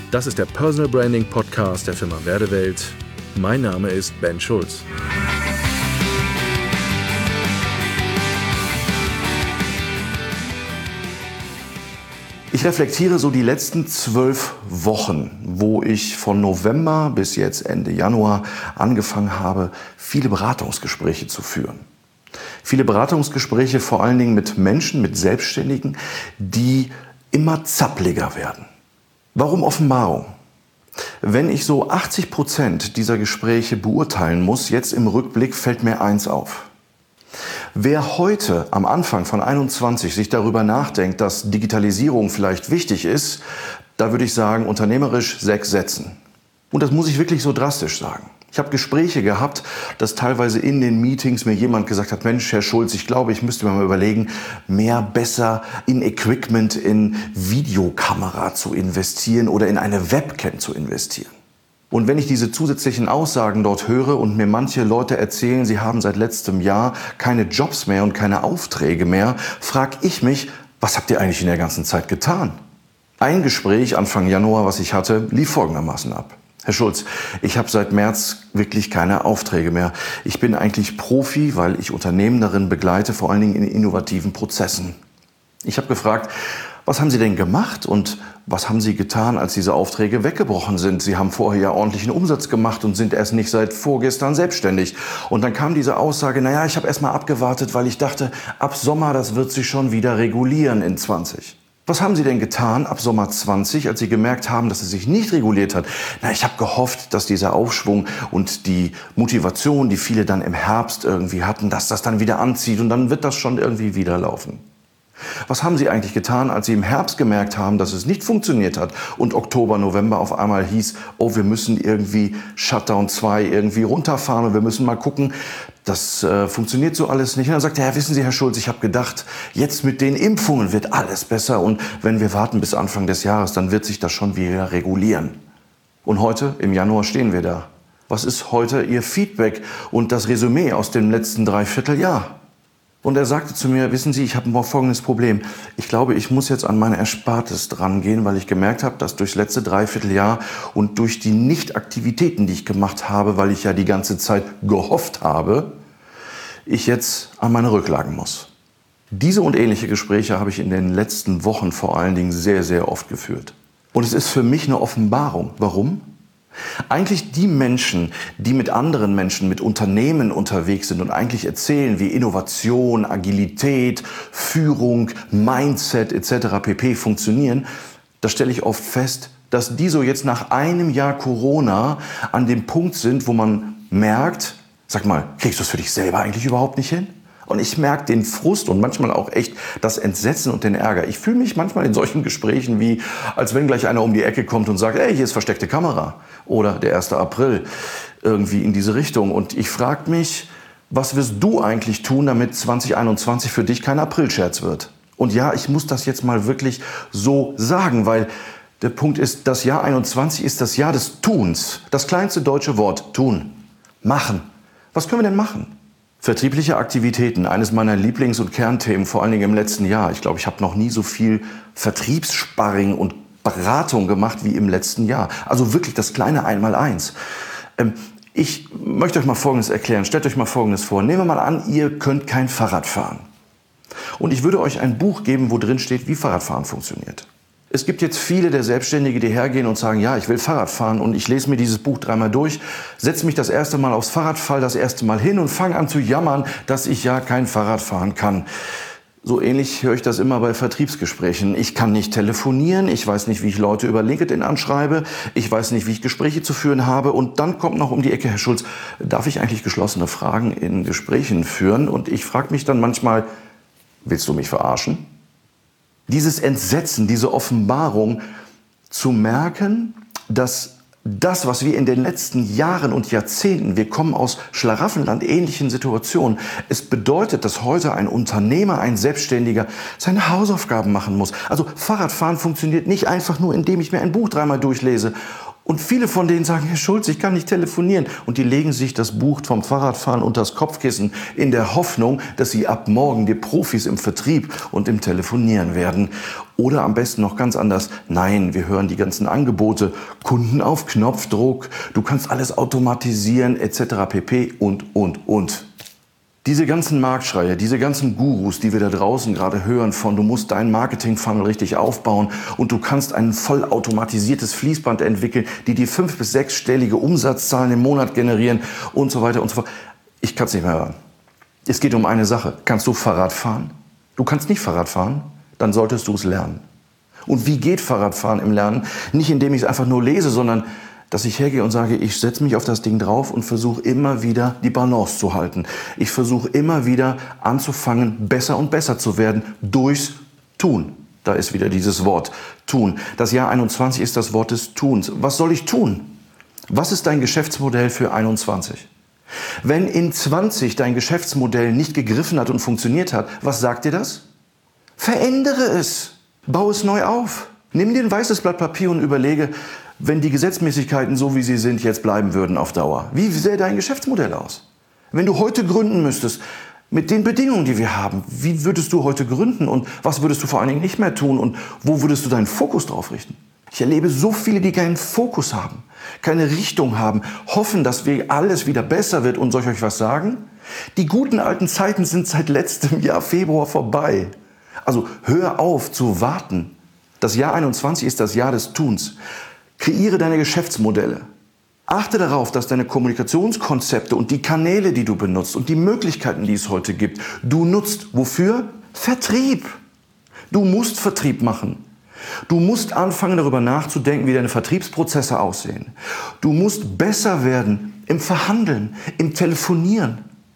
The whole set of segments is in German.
Das ist der Personal Branding Podcast der Firma Werdewelt. Mein Name ist Ben Schulz. Ich reflektiere so die letzten 12 Wochen, wo ich von November bis jetzt Ende Januar angefangen habe, viele Beratungsgespräche zu führen. Viele Beratungsgespräche vor allen Dingen mit Menschen, mit Selbstständigen, die immer zappliger werden. Warum Offenbarung? Wenn ich so 80% dieser Gespräche beurteilen muss, jetzt im Rückblick fällt mir eins auf. Wer heute am Anfang von 21 sich darüber nachdenkt, dass Digitalisierung vielleicht wichtig ist, da würde ich sagen, unternehmerisch 6 setzen. Und das muss ich wirklich so drastisch sagen. Ich habe Gespräche gehabt, dass teilweise in den Meetings mir jemand gesagt hat, Mensch, Herr Schulz, ich glaube, ich müsste mir mal überlegen, besser in Equipment, in Videokamera zu investieren oder in eine Webcam zu investieren. Und wenn ich diese zusätzlichen Aussagen dort höre und mir manche Leute erzählen, sie haben seit letztem Jahr keine Jobs mehr und keine Aufträge mehr, frage ich mich, was habt ihr eigentlich in der ganzen Zeit getan? Ein Gespräch Anfang Januar, was ich hatte, lief folgendermaßen ab. Herr Schulz, ich habe seit März wirklich keine Aufträge mehr. Ich bin eigentlich Profi, weil ich Unternehmen darin begleite, vor allen Dingen in innovativen Prozessen. Ich habe gefragt, was haben Sie denn gemacht und was haben Sie getan, als diese Aufträge weggebrochen sind? Sie haben vorher ja ordentlichen Umsatz gemacht und sind erst nicht seit vorgestern selbstständig. Und dann kam diese Aussage, ich habe erst mal abgewartet, weil ich dachte, ab Sommer, das wird sich schon wieder regulieren in 20. Was haben Sie denn getan ab Sommer 20, als Sie gemerkt haben, dass es sich nicht reguliert hat? Ich habe gehofft, dass dieser Aufschwung und die Motivation, die viele dann im Herbst irgendwie hatten, dass das dann wieder anzieht und dann wird das schon irgendwie wieder laufen. Was haben Sie eigentlich getan, als Sie im Herbst gemerkt haben, dass es nicht funktioniert hat und Oktober, November auf einmal hieß, wir müssen irgendwie Shutdown 2 irgendwie runterfahren und wir müssen mal gucken, das funktioniert so alles nicht. Und dann sagt er, wissen Sie, Herr Schulz, ich habe gedacht, jetzt mit den Impfungen wird alles besser und wenn wir warten bis Anfang des Jahres, dann wird sich das schon wieder regulieren. Und heute, im Januar, stehen wir da. Was ist heute Ihr Feedback und das Resümee aus dem letzten Dreivierteljahr? Und er sagte zu mir, wissen Sie, ich habe ein folgendes Problem. Ich glaube, ich muss jetzt an meine Erspartes dran gehen, weil ich gemerkt habe, dass durchs letzte Dreivierteljahr und durch die Nichtaktivitäten, die ich gemacht habe, weil ich ja die ganze Zeit gehofft habe, ich jetzt an meine Rücklagen muss. Diese und ähnliche Gespräche habe ich in den letzten Wochen vor allen Dingen sehr, sehr oft geführt. Und es ist für mich eine Offenbarung. Warum? Eigentlich die Menschen, die mit anderen Menschen, mit Unternehmen unterwegs sind und eigentlich erzählen, wie Innovation, Agilität, Führung, Mindset etc. pp. Funktionieren, da stelle ich oft fest, dass die so jetzt nach einem Jahr Corona an dem Punkt sind, wo man merkt, sag mal, kriegst du es für dich selber eigentlich überhaupt nicht hin? Und ich merke den Frust und manchmal auch echt das Entsetzen und den Ärger. Ich fühle mich manchmal in solchen Gesprächen wie, als wenn gleich einer um die Ecke kommt und sagt, hier ist versteckte Kamera. Oder der 1. April, irgendwie in diese Richtung. Und ich frage mich, was wirst du eigentlich tun, damit 2021 für dich kein Aprilscherz wird? Und ja, ich muss das jetzt mal wirklich so sagen, weil der Punkt ist, das Jahr 21 ist das Jahr des Tuns. Das kleinste deutsche Wort, tun, machen. Was können wir denn machen? Vertriebliche Aktivitäten, eines meiner Lieblings- und Kernthemen, vor allen Dingen im letzten Jahr. Ich glaube, ich habe noch nie so viel Vertriebssparring und Beratung gemacht wie im letzten Jahr. Also wirklich das kleine Einmaleins. Ich möchte euch mal Folgendes erklären. Stellt euch mal Folgendes vor. Nehmen wir mal an, ihr könnt kein Fahrrad fahren. Und ich würde euch ein Buch geben, wo drin steht, wie Fahrradfahren funktioniert. Es gibt jetzt viele der Selbstständige, die hergehen und sagen, ich will Fahrrad fahren und ich lese mir dieses Buch 3-mal durch, setze mich das erste Mal aufs Fahrrad, fall das erste Mal hin und fange an zu jammern, dass ich ja kein Fahrrad fahren kann. So ähnlich höre ich das immer bei Vertriebsgesprächen. Ich kann nicht telefonieren, ich weiß nicht, wie ich Leute über LinkedIn anschreibe, ich weiß nicht, wie ich Gespräche zu führen habe und dann kommt noch um die Ecke, Herr Schulz, darf ich eigentlich geschlossene Fragen in Gesprächen führen? Und ich frage mich dann manchmal, willst du mich verarschen? Dieses Entsetzen, diese Offenbarung zu merken, dass das, was wir in den letzten Jahren und Jahrzehnten, wir kommen aus Schlaraffenland ähnlichen Situationen, es bedeutet, dass heute ein Unternehmer, ein Selbstständiger seine Hausaufgaben machen muss. Also Fahrradfahren funktioniert nicht einfach nur, indem ich mir ein Buch 3-mal durchlese Und viele von denen sagen, Herr Schulz, ich kann nicht telefonieren. Und die legen sich das Buch vom Fahrradfahren unter das Kopfkissen in der Hoffnung, dass sie ab morgen die Profis im Vertrieb und im Telefonieren werden. Oder am besten noch ganz anders. Nein, wir hören die ganzen Angebote. Kunden auf Knopfdruck, du kannst alles automatisieren etc. pp. Und. Diese ganzen Marktschreier, diese ganzen Gurus, die wir da draußen gerade hören von, du musst deinen Marketing-Funnel richtig aufbauen und du kannst ein vollautomatisiertes Fließband entwickeln, die dir 5- bis 6-stellige Umsatzzahlen im Monat generieren und so weiter und so fort. Ich kann es nicht mehr hören. Es geht um eine Sache. Kannst du Fahrrad fahren? Du kannst nicht Fahrrad fahren? Dann solltest du es lernen. Und wie geht Fahrradfahren im Lernen? Nicht indem ich es einfach nur lese, sondern dass ich hergehe und sage, ich setze mich auf das Ding drauf und versuche immer wieder die Balance zu halten. Ich versuche immer wieder anzufangen, besser und besser zu werden durchs Tun. Da ist wieder dieses Wort Tun. Das Jahr 21 ist das Wort des Tuns. Was soll ich tun? Was ist dein Geschäftsmodell für 21? Wenn in 20 dein Geschäftsmodell nicht gegriffen hat und funktioniert hat, was sagt dir das? Verändere es. Bau es neu auf. Nimm dir ein weißes Blatt Papier und überlege, wenn die Gesetzmäßigkeiten so wie sie sind jetzt bleiben würden auf Dauer. Wie sähe dein Geschäftsmodell aus? Wenn du heute gründen müsstest, mit den Bedingungen, die wir haben, wie würdest du heute gründen und was würdest du vor allen Dingen nicht mehr tun und wo würdest du deinen Fokus drauf richten? Ich erlebe so viele, die keinen Fokus haben, keine Richtung haben, hoffen, dass alles wieder besser wird und soll ich euch was sagen? Die guten alten Zeiten sind seit letztem Jahr Februar vorbei. Also hör auf zu warten. Das Jahr 21 ist das Jahr des Tuns. Kreiere deine Geschäftsmodelle. Achte darauf, dass deine Kommunikationskonzepte und die Kanäle, die du benutzt und die Möglichkeiten, die es heute gibt, du nutzt. Wofür? Vertrieb. Du musst Vertrieb machen. Du musst anfangen, darüber nachzudenken, wie deine Vertriebsprozesse aussehen. Du musst besser werden im Verhandeln, im Telefonieren.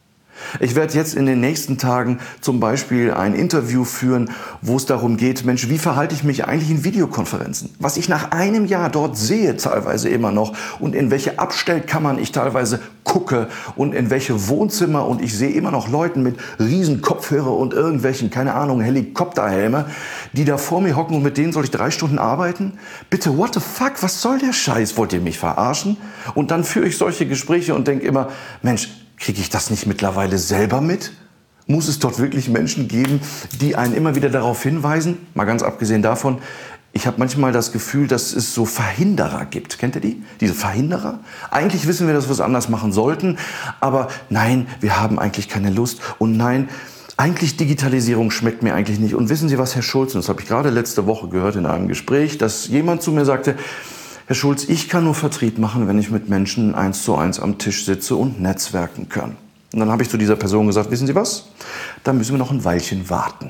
Ich werde jetzt in den nächsten Tagen zum Beispiel ein Interview führen, wo es darum geht, Mensch, wie verhalte ich mich eigentlich in Videokonferenzen? Was ich nach einem Jahr dort sehe, teilweise immer noch, und in welche Abstellkammern ich teilweise gucke und in welche Wohnzimmer, und ich sehe immer noch Leute mit riesen Kopfhörer und irgendwelchen, keine Ahnung, Helikopterhelme, die da vor mir hocken und mit denen soll ich 3 Stunden arbeiten? Bitte, what the fuck, was soll der Scheiß? Wollt ihr mich verarschen? Und dann führe ich solche Gespräche und denke immer, Mensch, kriege ich das nicht mittlerweile selber mit? Muss es dort wirklich Menschen geben, die einen immer wieder darauf hinweisen? Mal ganz abgesehen davon, ich habe manchmal das Gefühl, dass es so Verhinderer gibt. Kennt ihr die? Diese Verhinderer? Eigentlich wissen wir, dass wir es anders machen sollten, aber nein, wir haben eigentlich keine Lust und nein, eigentlich Digitalisierung schmeckt mir eigentlich nicht. Und wissen Sie was, Herr Schulz, und das habe ich gerade letzte Woche gehört in einem Gespräch, dass jemand zu mir sagte, Herr Schulz, ich kann nur Vertrieb machen, wenn ich mit Menschen 1:1 am Tisch sitze und netzwerken kann. Und dann habe ich zu dieser Person gesagt, wissen Sie was? Da müssen wir noch ein Weilchen warten.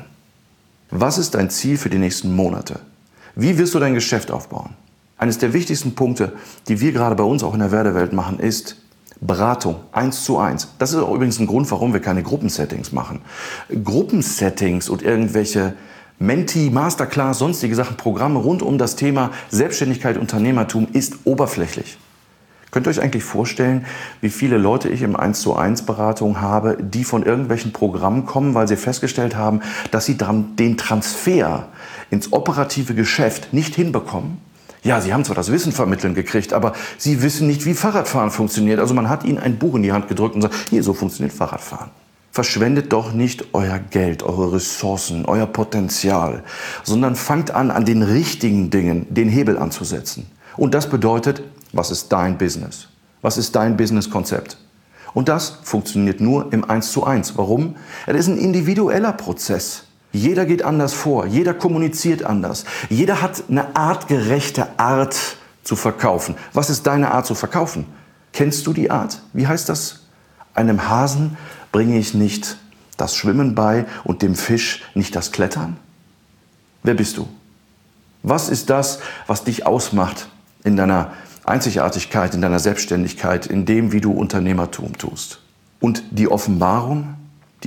Was ist dein Ziel für die nächsten Monate? Wie wirst du dein Geschäft aufbauen? Eines der wichtigsten Punkte, die wir gerade bei uns auch in der Werdewelt machen, ist Beratung 1:1. Das ist auch übrigens ein Grund, warum wir keine Gruppensettings machen. Gruppensettings und irgendwelche Menti, Masterclass, sonstige Sachen, Programme rund um das Thema Selbstständigkeit, Unternehmertum ist oberflächlich. Könnt ihr euch eigentlich vorstellen, wie viele Leute ich im 1:1 Beratung habe, die von irgendwelchen Programmen kommen, weil sie festgestellt haben, dass sie den Transfer ins operative Geschäft nicht hinbekommen? Ja, sie haben zwar das Wissen vermitteln gekriegt, aber sie wissen nicht, wie Fahrradfahren funktioniert. Also man hat ihnen ein Buch in die Hand gedrückt und sagt, hier, so funktioniert Fahrradfahren. Verschwendet doch nicht euer Geld, eure Ressourcen, euer Potenzial, sondern fangt an den richtigen Dingen den Hebel anzusetzen. Und das bedeutet, was ist dein Business? Was ist dein Businesskonzept? Und das funktioniert nur im 1:1. Warum? Es ist ein individueller Prozess. Jeder geht anders vor, jeder kommuniziert anders. Jeder hat eine artgerechte Art zu verkaufen. Was ist deine Art zu verkaufen? Kennst du die Art? Wie heißt das? Einem Hasen bringe ich nicht das Schwimmen bei und dem Fisch nicht das Klettern? Wer bist du? Was ist das, was dich ausmacht in deiner Einzigartigkeit, in deiner Selbstständigkeit, in dem, wie du Unternehmertum tust? Und die Offenbarung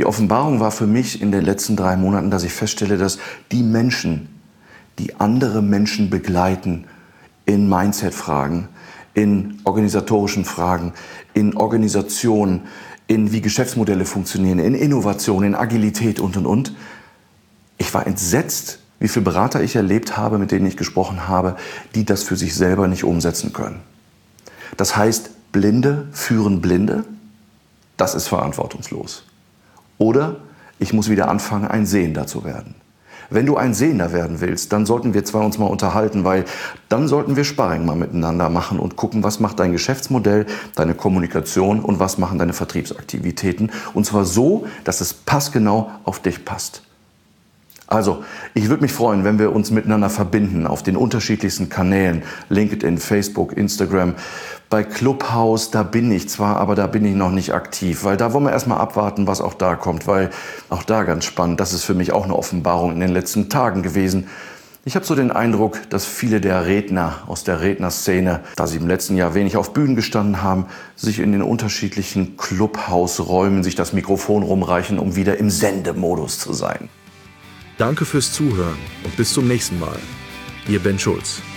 war für mich in den letzten 3 Monaten, dass ich feststelle, dass die Menschen, die andere Menschen begleiten in Mindset-Fragen, in organisatorischen Fragen, in Organisation, in wie Geschäftsmodelle funktionieren, in Innovation, in Agilität und. Ich war entsetzt, wie viele Berater ich erlebt habe, mit denen ich gesprochen habe, die das für sich selber nicht umsetzen können. Das heißt, Blinde führen Blinde, das ist verantwortungslos. Oder ich muss wieder anfangen, ein Sehender zu werden. Wenn du ein Sehender werden willst, dann sollten wir zwei uns mal unterhalten, weil dann sollten wir Sparring mal miteinander machen und gucken, was macht dein Geschäftsmodell, deine Kommunikation und was machen deine Vertriebsaktivitäten. Und zwar so, dass es passgenau auf dich passt. Also, ich würde mich freuen, wenn wir uns miteinander verbinden auf den unterschiedlichsten Kanälen, LinkedIn, Facebook, Instagram. Bei Clubhouse, da bin ich zwar, aber da bin ich noch nicht aktiv, weil da wollen wir erstmal abwarten, was auch da kommt, weil auch da ganz spannend, das ist für mich auch eine Offenbarung in den letzten Tagen gewesen. Ich habe so den Eindruck, dass viele der Redner aus der Rednerszene, da sie im letzten Jahr wenig auf Bühnen gestanden haben, sich in den unterschiedlichen Clubhouse-Räumen sich das Mikrofon rumreichen, um wieder im Sendemodus zu sein. Danke fürs Zuhören und bis zum nächsten Mal. Ihr Ben Schulz.